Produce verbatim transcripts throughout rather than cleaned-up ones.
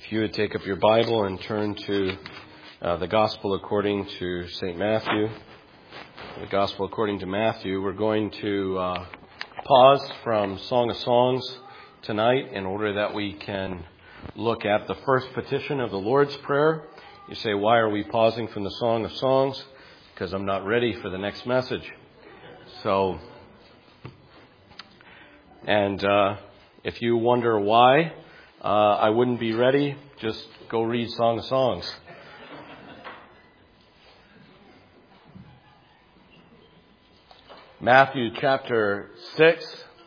If you would take up your Bible and turn to uh, the Gospel according to Saint Matthew, the Gospel according to Matthew, we're going to uh, pause from Song of Songs tonight in order that we can look at the first petition of the Lord's Prayer. You say, why are we pausing from the Song of Songs? Because I'm not ready for the next message. So, and uh, if you wonder why uh, I wouldn't be ready, just go read Song of Songs. Matthew chapter six.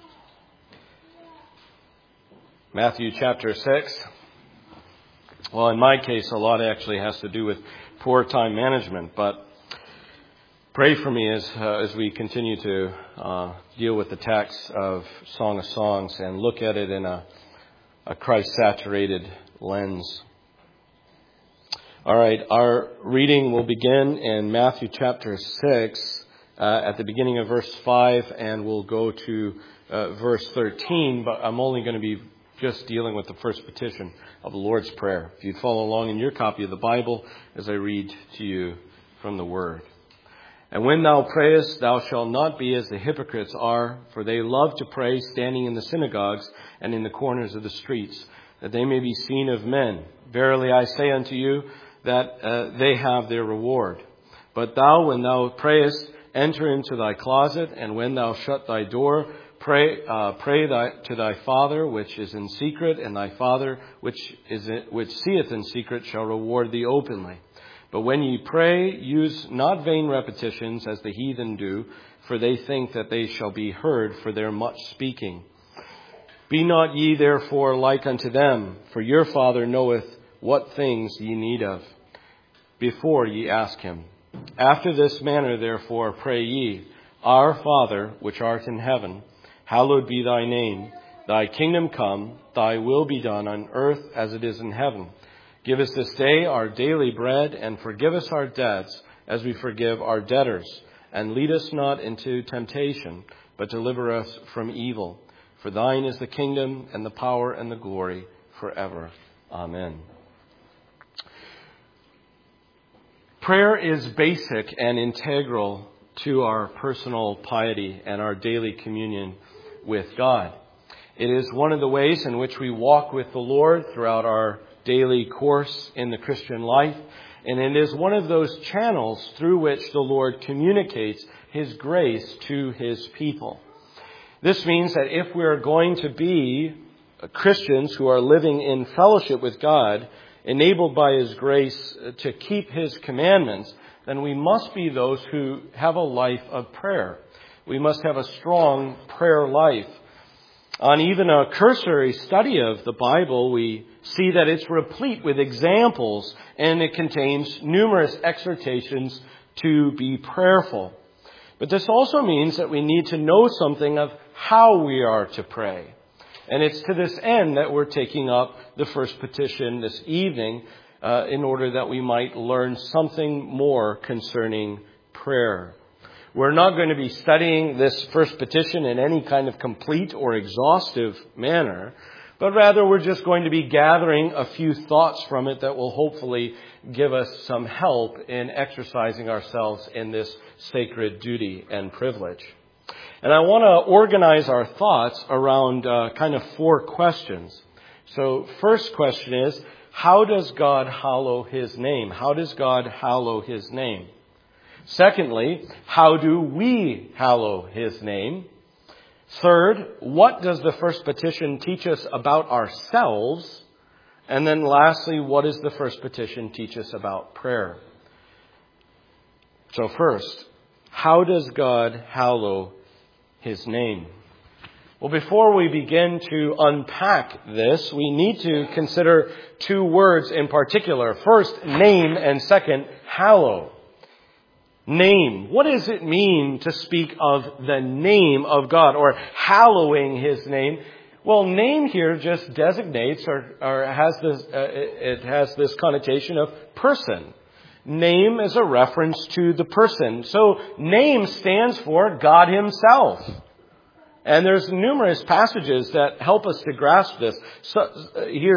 Matthew chapter six. Well, in my case, a lot actually has to do with poor time management, but pray for me as uh, as we continue to uh, deal with the text of Song of Songs and look at it in a, a Christ-saturated lens. All right, our reading will begin in Matthew chapter six uh, at the beginning of verse five, and we'll go to uh, verse thirteen, but I'm only going to be just dealing with the first petition of the Lord's Prayer. If you'd follow along in your copy of the Bible as I read to you from the Word. And when thou prayest, thou shalt not be as the hypocrites are, for they love to pray standing in the synagogues and in the corners of the streets, that they may be seen of men. Verily I say unto you, that uh, they have their reward. But thou, when thou prayest, enter into thy closet, and when thou shut thy door, pray uh, pray thy, to thy Father which is in secret, and thy Father which is in, which seeth in secret shall reward thee openly. But when ye pray, use not vain repetitions as the heathen do, for they think that they shall be heard for their much speaking. Be not ye therefore like unto them, for your Father knoweth what things ye need of, before ye ask him. After this manner therefore pray ye, Our Father, which art in heaven, hallowed be thy name. Thy kingdom come, thy will be done on earth as it is in heaven. Give us this day our daily bread, and forgive us our debts as we forgive our debtors. And lead us not into temptation, but deliver us from evil. For thine is the kingdom and the power and the glory forever. Amen. Prayer is basic and integral to our personal piety and our daily communion with God. It is one of the ways in which we walk with the Lord throughout our daily course in the Christian life, and it is one of those channels through which the Lord communicates His grace to His people. This means that if we are going to be Christians who are living in fellowship with God, enabled by His grace to keep His commandments, then we must be those who have a life of prayer. We must have a strong prayer life. On even a cursory study of the Bible, we see that it's replete with examples, and it contains numerous exhortations to be prayerful. But this also means that we need to know something of how we are to pray. And it's to this end that we're taking up the first petition this evening, uh, in order that we might learn something more concerning prayer. We're not going to be studying this first petition in any kind of complete or exhaustive manner, but rather we're just going to be gathering a few thoughts from it that will hopefully give us some help in exercising ourselves in this sacred duty and privilege. And I want to organize our thoughts around uh, kind of four questions. So first question is, how does God hallow His name? How does God hallow His name? Secondly, how do we hallow His name? Third, what does the first petition teach us about ourselves? And then lastly, what does the first petition teach us about prayer? So first, how does God hallow His name? Well, before we begin to unpack this, we need to consider two words in particular. First, name, and second, hallow. Name. What does it mean to speak of the name of God or hallowing His name? Well, name here just designates or, or has this, uh, it has this connotation of person. Name is a reference to the person. So name stands for God Himself. And there's numerous passages that help us to grasp this. So, uh, here's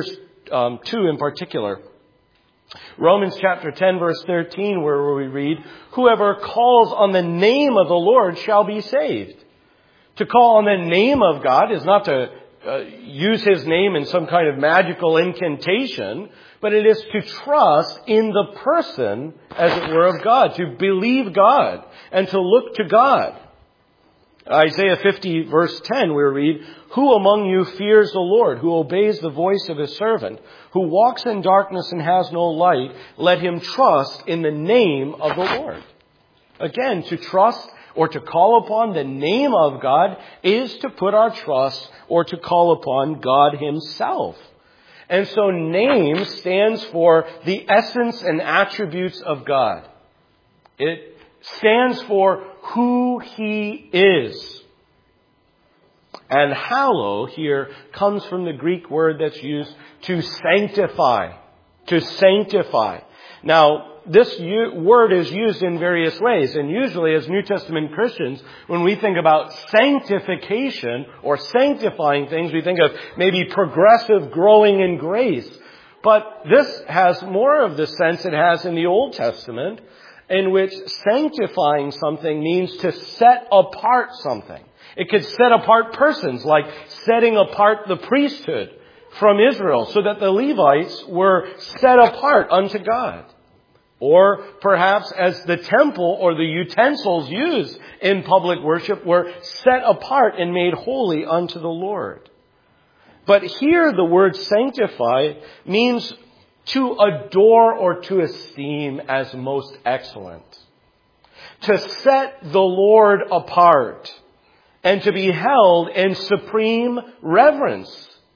um, two in particular. Romans chapter ten, verse thirteen, where we read, "Whoever calls on the name of the Lord shall be saved." To call on the name of God is not to uh, use His name in some kind of magical incantation, but it is to trust in the person, as it were, of God, to believe God and to look to God. Isaiah fifty, verse ten, we read, "Who among you fears the Lord, who obeys the voice of His servant, who walks in darkness and has no light? Let him trust in the name of the Lord." Again, to trust or to call upon the name of God is to put our trust or to call upon God Himself. And so name stands for the essence and attributes of God. It stands for who He is. And hallow here comes from the Greek word that's used to sanctify. To sanctify. Now, this word is used in various ways. And usually as New Testament Christians, when we think about sanctification or sanctifying things, we think of maybe progressive growing in grace. But this has more of the sense it has in the Old Testament, in which sanctifying something means to set apart something. It could set apart persons, like setting apart the priesthood from Israel so that the Levites were set apart unto God. Or perhaps as the temple or the utensils used in public worship were set apart and made holy unto the Lord. But here the word sanctify means to adore or to esteem as most excellent. To set the Lord apart and to be held in supreme reverence.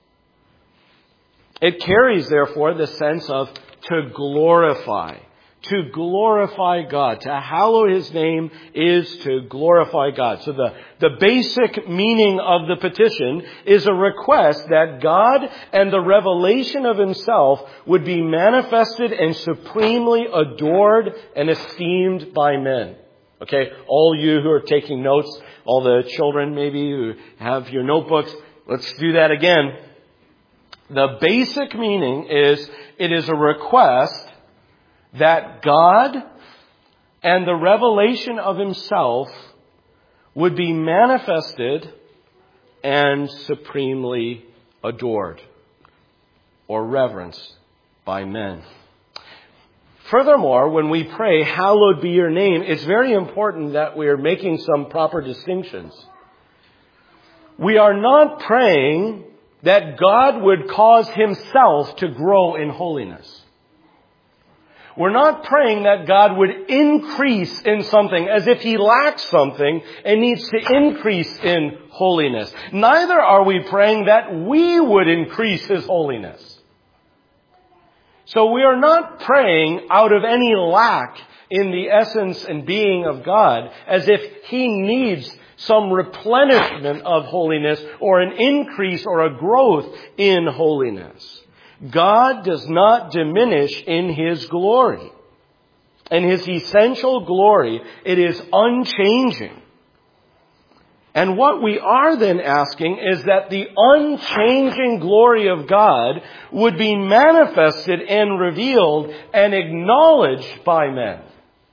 It carries, therefore, the sense of to glorify. To glorify God. To hallow His name is to glorify God. So the, the basic meaning of the petition is a request that God and the revelation of Himself would be manifested and supremely adored and esteemed by men. Okay, all you who are taking notes, all the children maybe who have your notebooks, let's do that again. The basic meaning is it is a request that God and the revelation of Himself would be manifested and supremely adored or reverenced by men. Furthermore, when we pray, "Hallowed be your name," it's very important that we are making some proper distinctions. We are not praying that God would cause Himself to grow in holiness. We're not praying that God would increase in something as if He lacks something and needs to increase in holiness. Neither are we praying that we would increase His holiness. So we are not praying out of any lack in the essence and being of God as if He needs some replenishment of holiness or an increase or a growth in holiness. God does not diminish in His glory. And His essential glory, it is unchanging. And what we are then asking is that the unchanging glory of God would be manifested and revealed and acknowledged by men.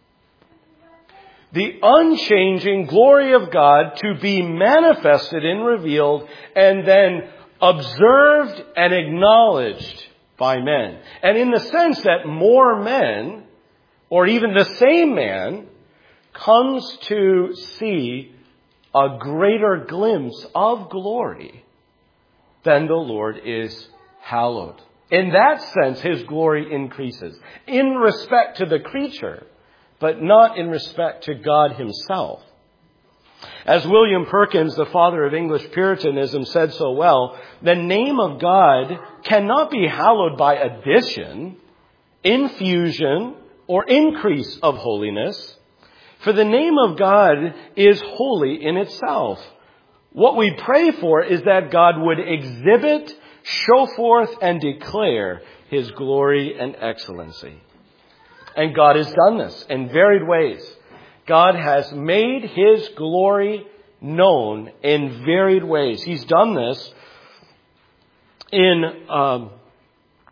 The unchanging glory of God to be manifested and revealed and then observed and acknowledged by men. And in the sense that more men, or even the same man, comes to see a greater glimpse of glory than the Lord is hallowed. In that sense, His glory increases. In respect to the creature, but not in respect to God Himself. As William Perkins, the father of English Puritanism, said so well, the name of God cannot be hallowed by addition, infusion, or increase of holiness. For the name of God is holy in itself. What we pray for is that God would exhibit, show forth, and declare His glory and excellency. And God has done this in varied ways. God has made His glory known in varied ways. He's done this in um,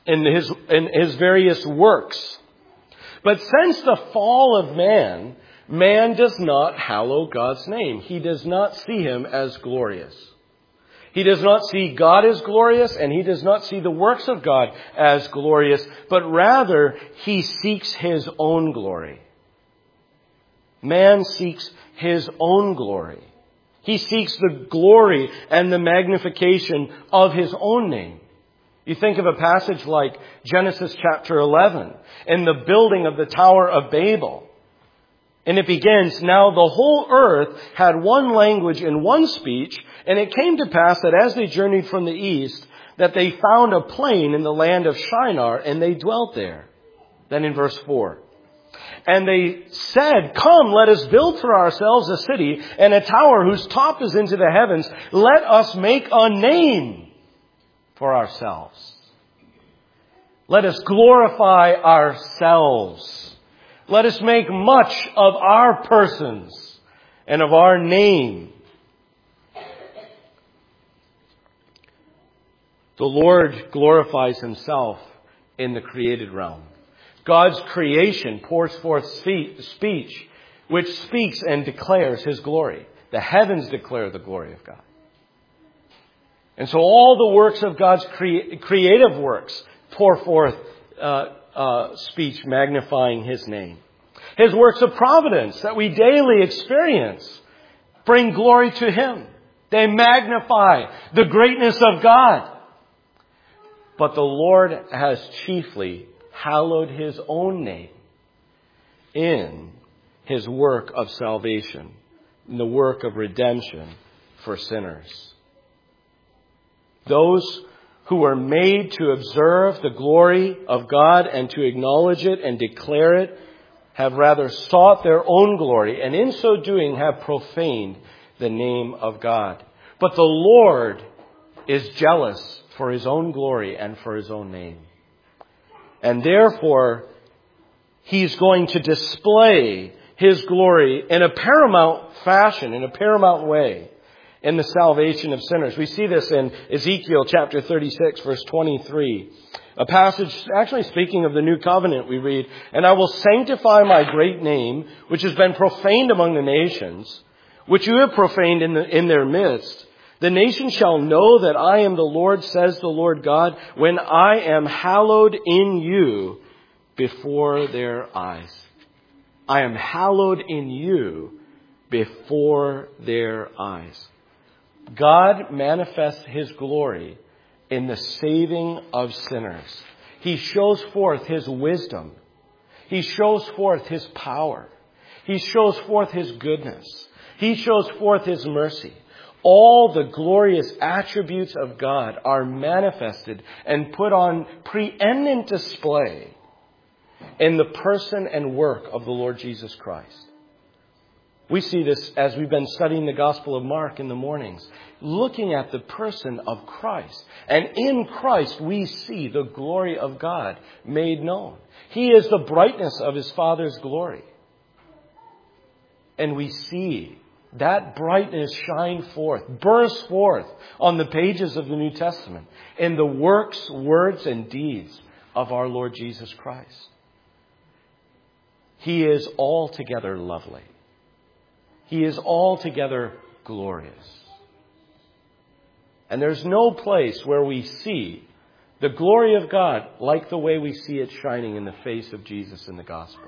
in his, in his various works. But since the fall of man, man does not hallow God's name. He does not see him as glorious. He does not see God as glorious, and he does not see the works of God as glorious, but rather he seeks his own glory. Man seeks his own glory. He seeks the glory and the magnification of his own name. You think of a passage like Genesis chapter eleven, in the building of the Tower of Babel. And it begins, "Now the whole earth had one language and one speech, and it came to pass that as they journeyed from the east, that they found a plain in the land of Shinar, and they dwelt there." Then in verse four, "And they said, 'Come, let us build for ourselves a city and a tower whose top is into the heavens. Let us make a name for ourselves. Let us glorify ourselves. Let us make much of our persons and of our name.'" The Lord glorifies himself in the created realm. God's creation pours forth speech, which speaks and declares his glory. The heavens declare the glory of God. And so all the works of God's cre- creative works pour forth uh, uh, speech magnifying his name. His works of providence that we daily experience bring glory to him. They magnify the greatness of God. But the Lord has chiefly hallowed his own name in his work of salvation, in the work of redemption for sinners. Those who are made to observe the glory of God and to acknowledge it and declare it have rather sought their own glory, and in so doing have profaned the name of God. But the Lord is jealous for his own glory and for his own name. And therefore, he's going to display his glory in a paramount fashion, in a paramount way, in the salvation of sinners. We see this in Ezekiel chapter thirty-six, verse twenty-three. A passage actually speaking of the new covenant, we read, "And I will sanctify my great name, which has been profaned among the nations, which you have profaned in, the, in their midst. The nations shall know that I am the Lord, says the Lord God, when I am hallowed in you before their eyes." I am hallowed in you before their eyes. God manifests his glory in the saving of sinners. He shows forth his wisdom. He shows forth his power. He shows forth his goodness. He shows forth his mercy. All the glorious attributes of God are manifested and put on preeminent display in the person and work of the Lord Jesus Christ. We see this as we've been studying the Gospel of Mark in the mornings, looking at the person of Christ. And in Christ we see the glory of God made known. He is the brightness of his Father's glory. And we see that brightness shine forth, burst forth on the pages of the New Testament in the works, words, and deeds of our Lord Jesus Christ. He is altogether lovely. He is altogether glorious. And there's no place where we see the glory of God like the way we see it shining in the face of Jesus in the gospel.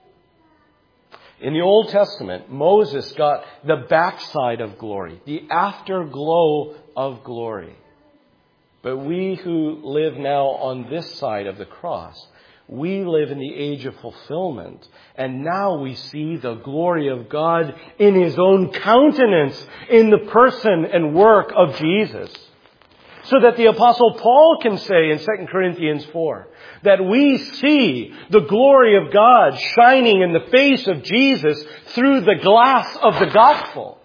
In the Old Testament, Moses got the backside of glory, the afterglow of glory. But we who live now on this side of the cross, we live in the age of fulfillment. And now we see the glory of God in his own countenance in the person and work of Jesus. So that the Apostle Paul can say in Second Corinthians four that we see the glory of God shining in the face of Jesus through the glass of the gospel.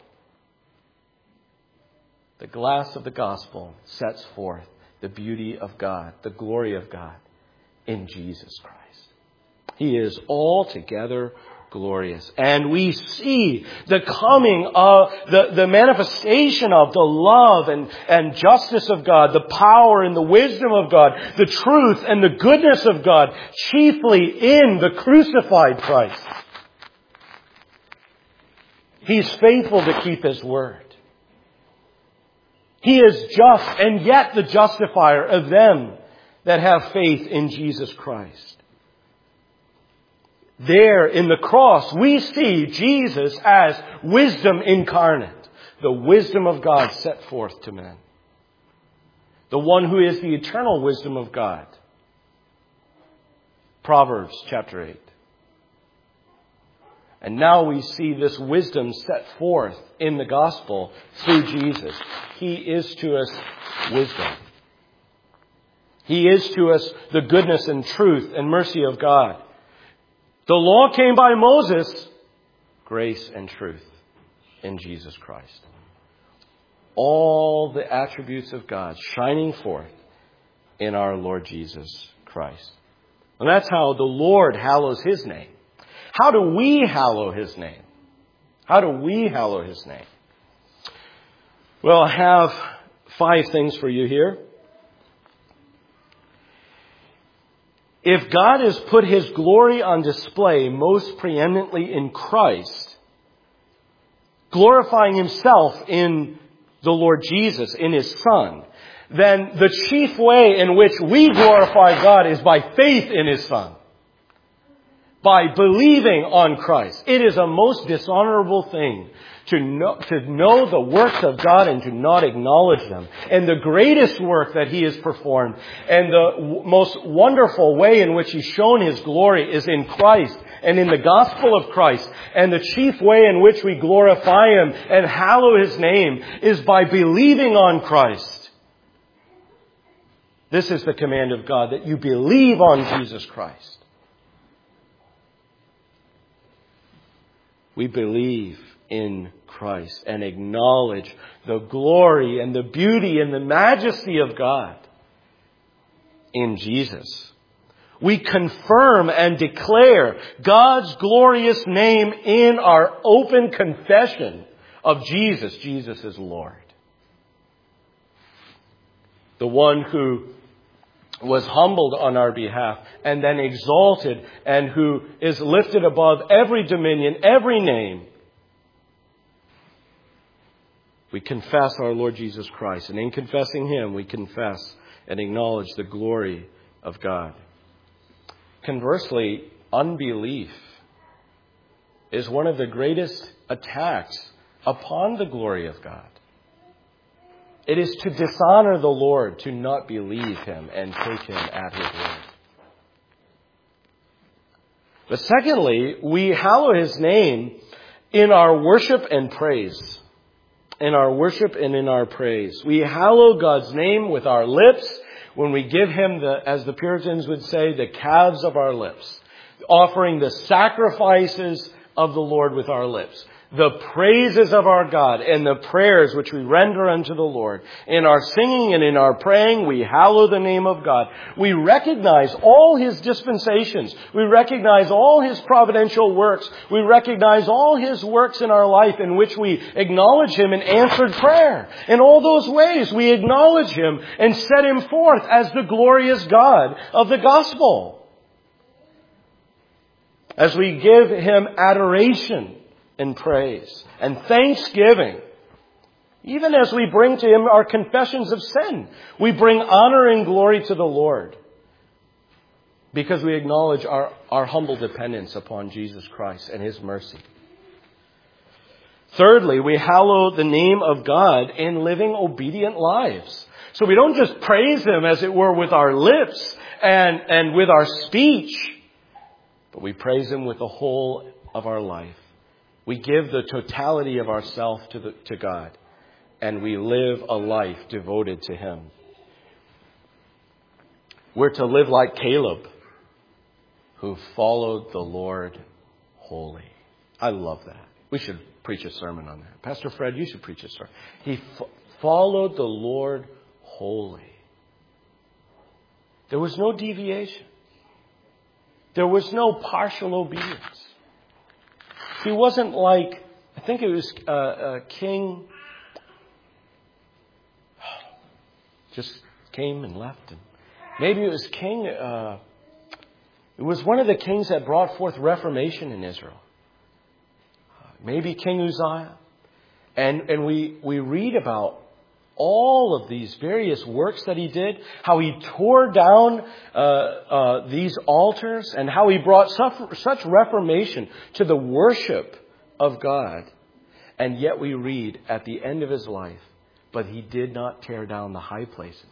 The glass of the gospel sets forth the beauty of God, the glory of God in Jesus Christ. He is altogether glorious. And we see the coming of, the, the manifestation of the love and, and justice of God, the power and the wisdom of God, the truth and the goodness of God, chiefly in the crucified Christ. He's faithful to keep His word. He is just and yet the justifier of them that have faith in Jesus Christ. There in the cross, we see Jesus as wisdom incarnate, the wisdom of God set forth to men. The one who is the eternal wisdom of God. Proverbs chapter eight. And now we see this wisdom set forth in the gospel through Jesus. He is to us wisdom. He is to us the goodness and truth and mercy of God. The law came by Moses, grace and truth in Jesus Christ. All the attributes of God shining forth in our Lord Jesus Christ. And that's how the Lord hallows His name. How do we hallow His name? How do we hallow His name? Well, I have five things for you here. If God has put His glory on display most preeminently in Christ, glorifying Himself in the Lord Jesus, in His Son, then the chief way in which we glorify God is by faith in His Son. By believing on Christ. It is a most dishonorable thing to know, to know the works of God and to not acknowledge them. And the greatest work that He has performed and the w- most wonderful way in which He's shown His glory is in Christ and in the gospel of Christ. And the chief way in which we glorify Him and hallow His name is by believing on Christ. This is the command of God, that you believe on Jesus Christ. We believe in Christ and acknowledge the glory and the beauty and the majesty of God in Jesus. We confirm and declare God's glorious name in our open confession of Jesus. Jesus is Lord. The one who was humbled on our behalf and then exalted, and who is lifted above every dominion, every name. We confess our Lord Jesus Christ, and in confessing Him, we confess and acknowledge the glory of God. Conversely, unbelief is one of the greatest attacks upon the glory of God. It is to dishonor the Lord to not believe Him and take Him at His word. But secondly, we hallow His name in our worship and praise. In our worship and in our praise. We hallow God's name with our lips when we give Him, the, as the Puritans would say, the calves of our lips. Offering the sacrifices of the Lord with our lips. The praises of our God and the prayers which we render unto the Lord. In our singing and in our praying, we hallow the name of God. We recognize all His dispensations. We recognize all His providential works. We recognize all His works in our life in which we acknowledge Him in answered prayer. In all those ways, we acknowledge Him and set Him forth as the glorious God of the gospel. As we give Him adoration and praise and thanksgiving. Even as we bring to Him our confessions of sin, we bring honor and glory to the Lord because we acknowledge our, our humble dependence upon Jesus Christ and His mercy. Thirdly, we hallow the name of God in living obedient lives. So we don't just praise Him, as it were, with our lips and, and with our speech, but we praise Him with the whole of our life. We give the totality of ourselves to, the, to God, and we live a life devoted to Him. We're to live like Caleb, who followed the Lord wholly. I love that. We should preach a sermon on that. Pastor Fred, you should preach a sermon. He fo- followed the Lord wholly. There was no deviation. There was no partial obedience. He wasn't like, I think it was uh, uh, King, just came and left. And maybe it was King, uh, it was one of the kings that brought forth Reformation in Israel. Maybe King Uzziah. And, and we, we read about all of these various works that he did, how he tore down uh, uh, these altars, and how he brought such, such reformation to the worship of God. And yet we read at the end of his life, but he did not tear down the high places.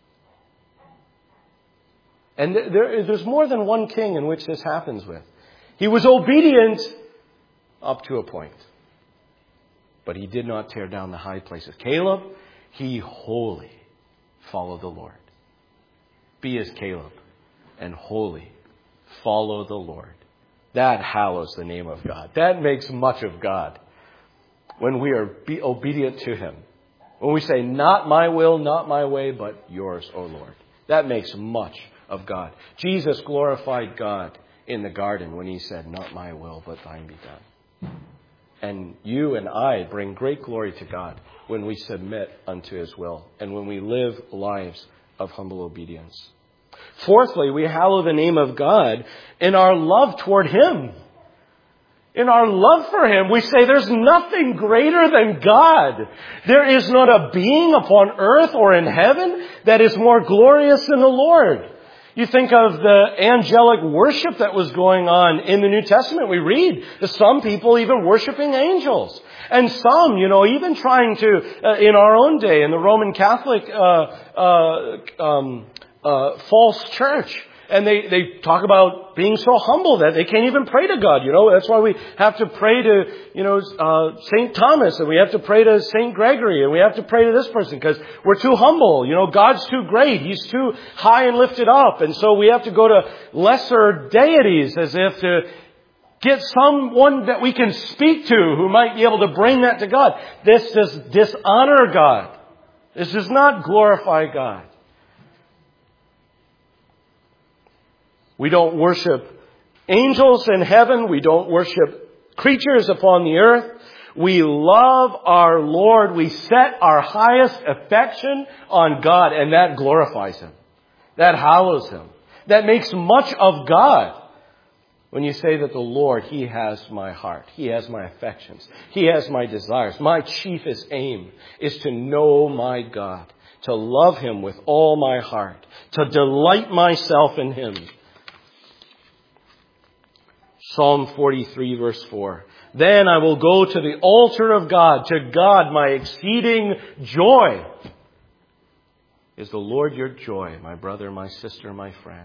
And there, there's more than one king in which this happens with. He was obedient up to a point, but he did not tear down the high places. Caleb, he wholly followed the Lord. Be as Caleb and wholly follow the Lord. That hallows the name of God. That makes much of God when we are be obedient to him. When we say, not my will, not my way, but yours, O Lord. That makes much of God. Jesus glorified God in the garden when he said, not my will, but thine be done. And you and I bring great glory to God when we submit unto his will and when we live lives of humble obedience. Fourthly, we hallow the name of God in our love toward him. In our love for him, we say there's nothing greater than God. There is not a being upon earth or in heaven that is more glorious than the Lord. You think of the angelic worship that was going on in the New Testament. We read some people even worshiping angels. And some, you know, even trying to, uh, in our own day, in the Roman Catholic uh, uh, um, uh, false church. And they, they talk about being so humble that they can't even pray to God. You know, that's why we have to pray to, you know, uh, Saint Thomas, and we have to pray to Saint Gregory, and we have to pray to this person because we're too humble. You know, God's too great. He's too high and lifted up. And so we have to go to lesser deities as if to get someone that we can speak to who might be able to bring that to God. This does dishonor God. This does not glorify God. We don't worship angels in heaven. We don't worship creatures upon the earth. We love our Lord. We set our highest affection on God, and that glorifies him. That hallows him. That makes much of God. When you say that the Lord, he has my heart. He has my affections. He has my desires. My chiefest aim is to know my God, to love him with all my heart, to delight myself in him. Psalm forty-three, verse four. Then I will go to the altar of God, to God my exceeding joy. Is the Lord your joy, my brother, my sister, my friend?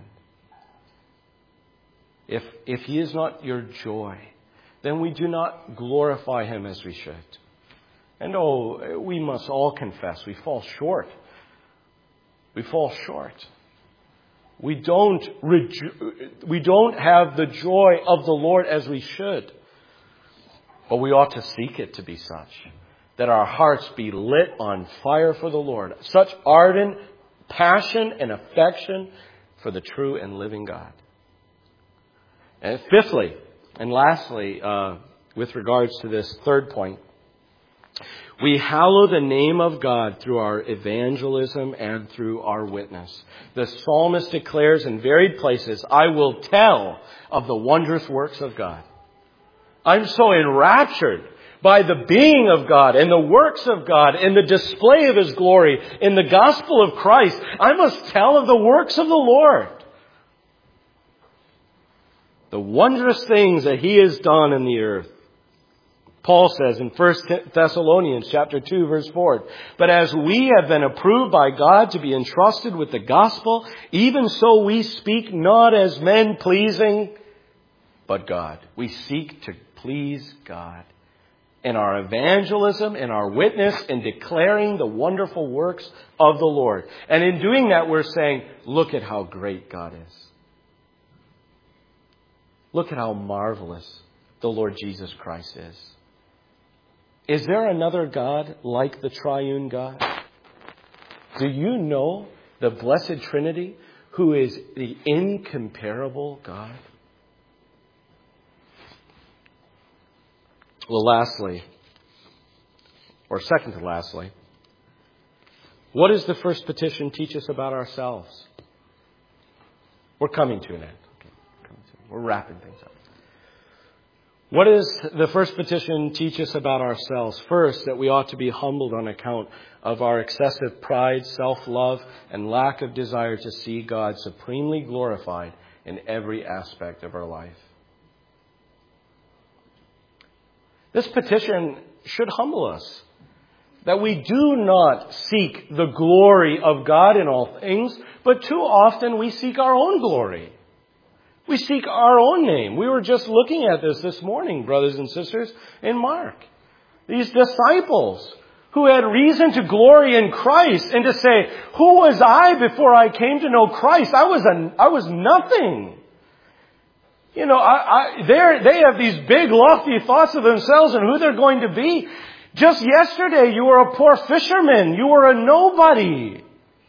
If, if he is not your joy, then we do not glorify him as we should. And oh, we must all confess we fall short. We fall short. We don't, reju- we don't have the joy of the Lord as we should. But we ought to seek it to be such, that our hearts be lit on fire for the Lord. Such ardent passion and affection for the true and living God. And fifthly, and lastly, uh, with regards to this third point, we hallow the name of God through our evangelism and through our witness. The psalmist declares in varied places, I will tell of the wondrous works of God. I'm so enraptured by the being of God and the works of God and the display of his glory in the gospel of Christ. I must tell of the works of the Lord. The wondrous things that he has done in the earth. Paul says in First Thessalonians chapter two, verse four, but as we have been approved by God to be entrusted with the gospel, even so we speak not as men pleasing, but God. We seek to please God in our evangelism, in our witness, in declaring the wonderful works of the Lord. And in doing that, we're saying, look at how great God is. Look at how marvelous the Lord Jesus Christ is. Is there another God like the triune God? Do you know the Blessed Trinity, who is the incomparable God? Well, lastly, or second to lastly, what does the first petition teach us about ourselves? We're coming to an end. Okay. We're wrapping things up. What does the first petition teach us about ourselves? First, that we ought to be humbled on account of our excessive pride, self-love, and lack of desire to see God supremely glorified in every aspect of our life. This petition should humble us, that we do not seek the glory of God in all things, but too often we seek our own glory. We seek our own name. We were just looking at this this morning, brothers and sisters, in Mark. These disciples who had reason to glory in Christ and to say, who was I before I came to know Christ? I was a, I was nothing. You know, I, I, they have these big, lofty thoughts of themselves and who they're going to be. Just yesterday, you were a poor fisherman. You were a nobody.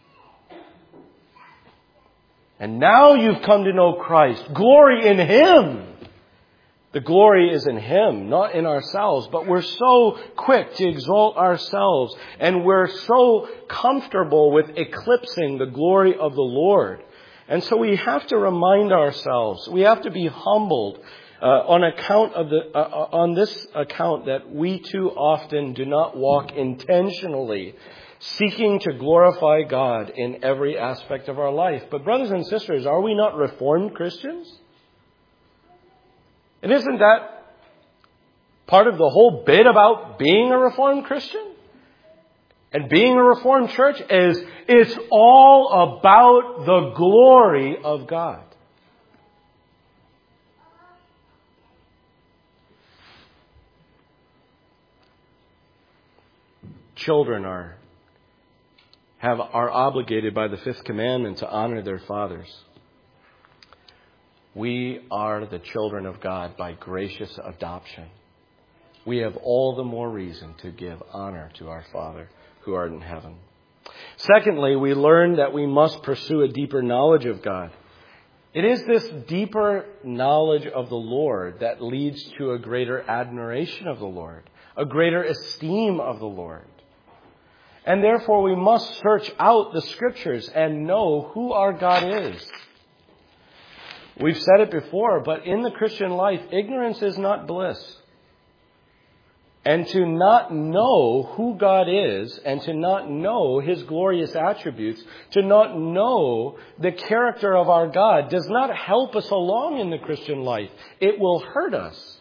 And now you've come to know Christ. Glory in Him. The glory is in Him, not in ourselves. But we're so quick to exalt ourselves. And we're so comfortable with eclipsing the glory of the Lord. And so we have to remind ourselves. We have to be humbled uh, on account of the uh, on this account that we too often do not walk intentionally, seeking to glorify God in every aspect of our life. But brothers and sisters, are we not Reformed Christians? And isn't that part of the whole bit about being a Reformed Christian? And being a Reformed church is it's all about the glory of God. Children are have are obligated by the fifth commandment to honor their fathers. We are the children of God by gracious adoption. We have all the more reason to give honor to our Father who art in heaven. Secondly, we learn that we must pursue a deeper knowledge of God. It is this deeper knowledge of the Lord that leads to a greater admiration of the Lord, a greater esteem of the Lord. And therefore we must search out the Scriptures and know who our God is. We've said it before, but in the Christian life, ignorance is not bliss. And to not know who God is and to not know His glorious attributes, to not know the character of our God does not help us along in the Christian life. It will hurt us.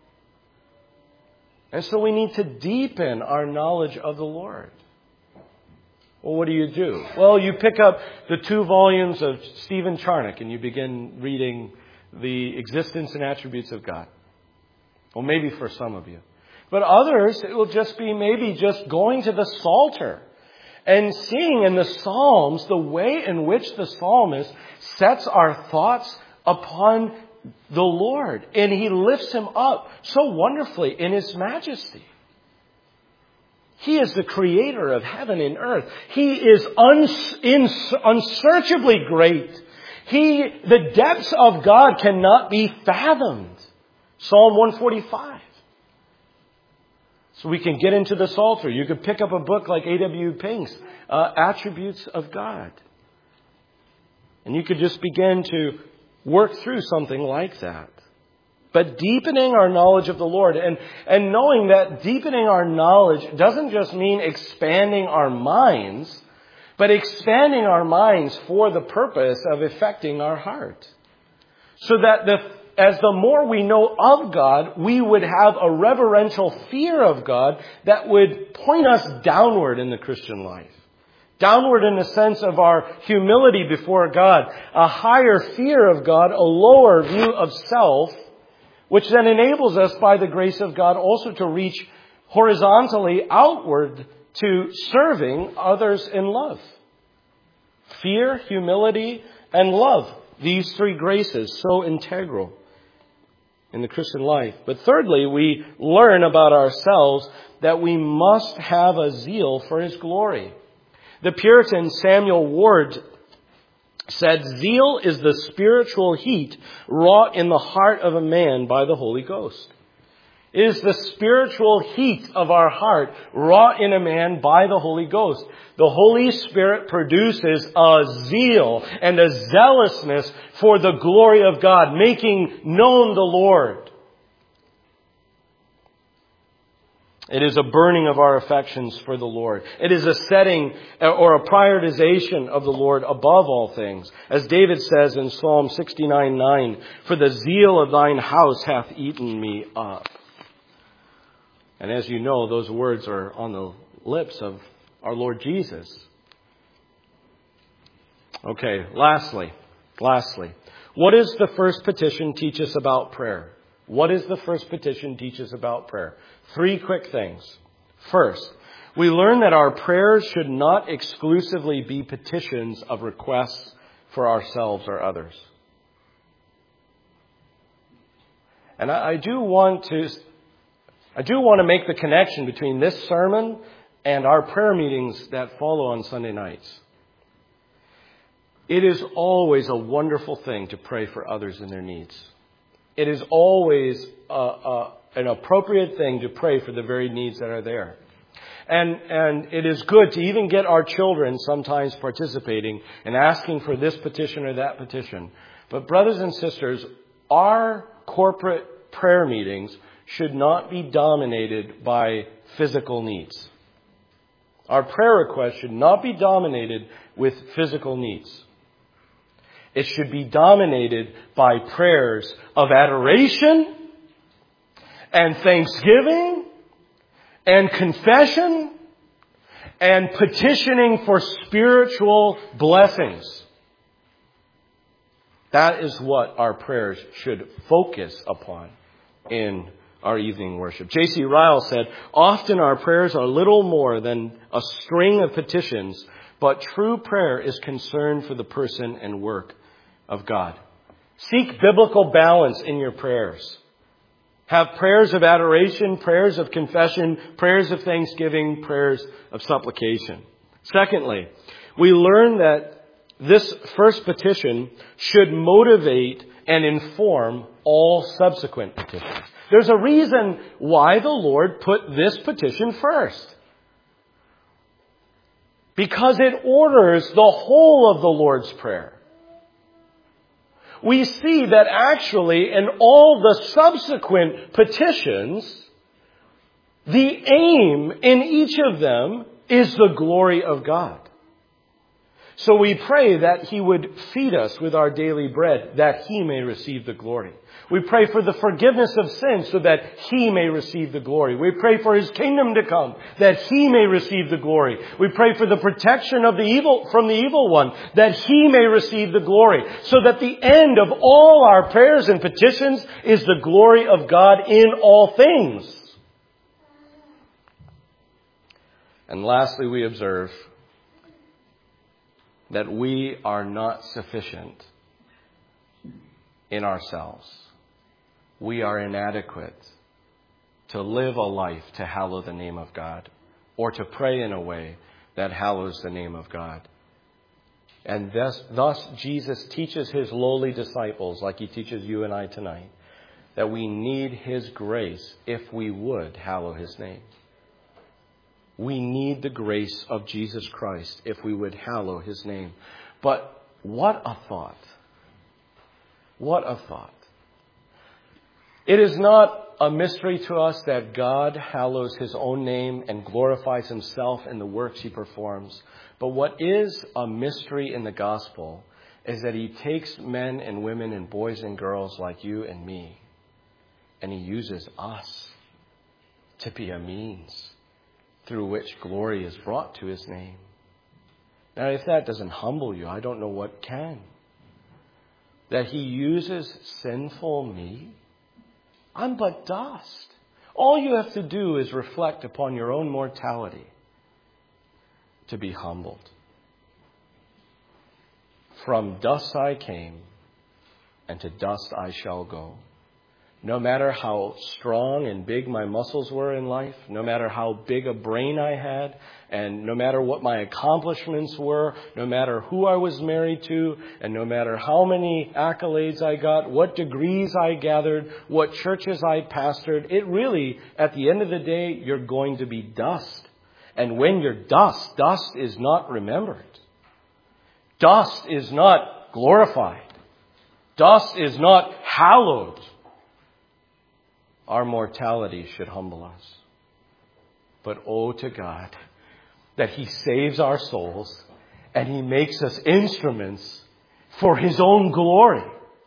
And so we need to deepen our knowledge of the Lord. Well, what do you do? Well, you pick up the two volumes of Stephen Charnock and you begin reading the existence and attributes of God. Well, maybe for some of you. But others, it will just be maybe just going to the Psalter and seeing in the Psalms the way in which the psalmist sets our thoughts upon the Lord. And he lifts Him up so wonderfully in His majesty. He is the creator of heaven and earth. He is uns- ins- unsearchably great. He, the depths of God cannot be fathomed. Psalm one forty-five. So we can get into the Psalter. You could pick up a book like A W Pink's uh, Attributes of God. And you could just begin to work through something like that. But deepening our knowledge of the Lord and, and knowing that deepening our knowledge doesn't just mean expanding our minds, but expanding our minds for the purpose of affecting our heart. So that the, as the more we know of God, we would have a reverential fear of God that would point us downward in the Christian life. Downward in the sense of our humility before God, a higher fear of God, a lower view of self, which then enables us by the grace of God also to reach horizontally outward to serving others in love. Fear, humility, and love. These three graces, so integral in the Christian life. But thirdly, we learn about ourselves that we must have a zeal for His glory. The Puritan Samuel Ward said, "Zeal is the spiritual heat wrought in the heart of a man by the Holy Ghost." It is the spiritual heat of our heart wrought in a man by the Holy Ghost. The Holy Spirit produces a zeal and a zealousness for the glory of God, making known the Lord. It is a burning of our affections for the Lord. It is a setting or a prioritization of the Lord above all things. As David says in Psalm sixty-nine nine, "For the zeal of thine house hath eaten me up." And as you know, those words are on the lips of our Lord Jesus. Okay, lastly, lastly, what does the first petition teach us about prayer? What does the first petition teach us about prayer? Three quick things. First, we learn that our prayers should not exclusively be petitions of requests for ourselves or others. And I, I do want to, I do want to make the connection between this sermon and our prayer meetings that follow on Sunday nights. It is always a wonderful thing to pray for others in their needs. It is always uh, uh, an appropriate thing to pray for the very needs that are there. And and it is good to even get our children sometimes participating and asking for this petition or that petition. But brothers and sisters, our corporate prayer meetings should not be dominated by physical needs. Our prayer requests should not be dominated with physical needs. It should be dominated by prayers of adoration and thanksgiving and confession and petitioning for spiritual blessings. That is what our prayers should focus upon in our evening worship. J C Ryle said, "Often our prayers are little more than a string of petitions, but true prayer is concerned for the person and work of God." Seek biblical balance in your prayers. Have prayers of adoration, prayers of confession, prayers of thanksgiving, prayers of supplication. Secondly, we learn that this first petition should motivate and inform all subsequent petitions. There's a reason why the Lord put this petition first. Because it orders the whole of the Lord's Prayer. We see that actually in all the subsequent petitions, the aim in each of them is the glory of God. So we pray that He would feed us with our daily bread, that He may receive the glory. We pray for the forgiveness of sins so that He may receive the glory. We pray for His kingdom to come, that He may receive the glory. We pray for the protection of the evil, from the evil one, that He may receive the glory. So that the end of all our prayers and petitions is the glory of God in all things. And lastly, we observe that we are not sufficient in ourselves. We are inadequate to live a life to hallow the name of God, or to pray in a way that hallows the name of God. And thus, thus Jesus teaches His lowly disciples, like He teaches you and I tonight, that we need His grace if we would hallow His name. We need the grace of Jesus Christ if we would hallow His name. But what a thought. What a thought. It is not a mystery to us that God hallows His own name and glorifies Himself in the works He performs. But what is a mystery in the gospel is that He takes men and women and boys and girls like you and me, and He uses us to be a means through which glory is brought to His name. Now, if that doesn't humble you, I don't know what can. That He uses sinful me? I'm but dust. All you have to do is reflect upon your own mortality to be humbled. From dust I came, and to dust I shall go. No matter how strong and big my muscles were in life, no matter how big a brain I had, and no matter what my accomplishments were, no matter who I was married to, and no matter how many accolades I got, what degrees I gathered, what churches I pastored, it really, at the end of the day, you're going to be dust. And when you're dust, dust is not remembered. Dust is not glorified. Dust is not hallowed. Our mortality should humble us. But oh to God, that He saves our souls and He makes us instruments for His own glory.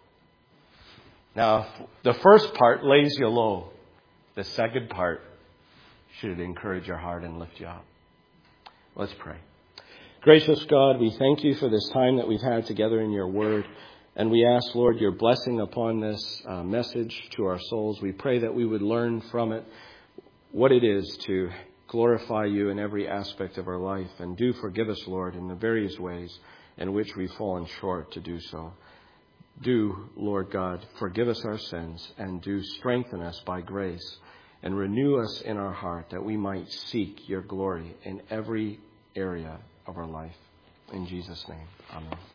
Now, the first part lays you low. The second part should encourage your heart and lift you up. Let's pray. Gracious God, we thank You for this time that we've had together in Your Word. And we ask, Lord, Your blessing upon this uh, message to our souls. We pray that we would learn from it what it is to glorify You in every aspect of our life. And do forgive us, Lord, in the various ways in which we've fallen short to do so. Do, Lord God, forgive us our sins, and do strengthen us by grace, and renew us in our heart that we might seek Your glory in every area of our life. In Jesus' name, amen.